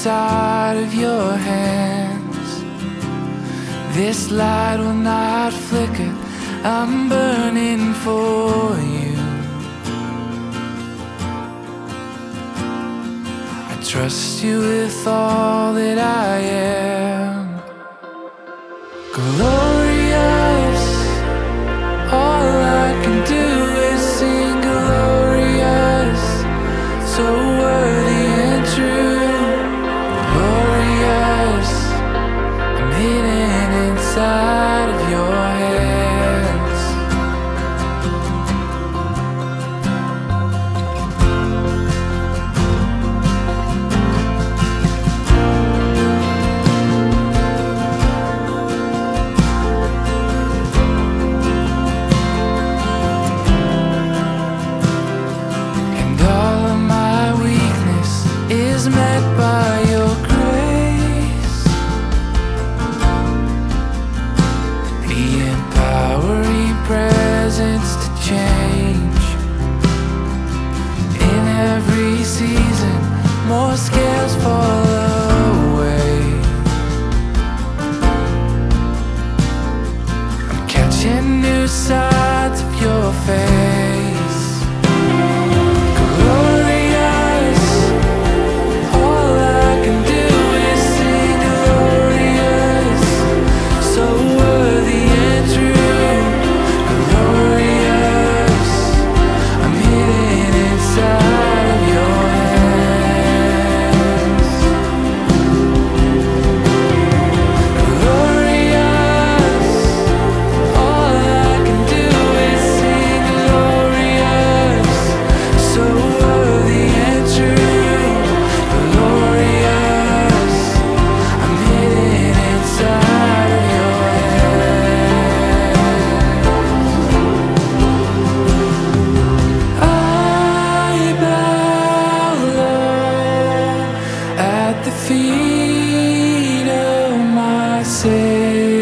inside of your hands. This light will not flicker, I'm burning for you. I trust you with all that I am. Glorious, all I can do is sing glorious, so worthy and true. Glorious, I'm hidden inside of your hands. And all of my weakness is met by your grace. The empowering presence to change. In every season, more scales fall away. I'm catching new sides of your face. Glorious, all I can do is sing glorious, so worthy and true. Glorious, I'm hidden inside of your hands. Glorious, all I can do is sing glorious, so worthy and true. Glorious, I'm hidden inside of your hands. I bow low at the feet of my Savior.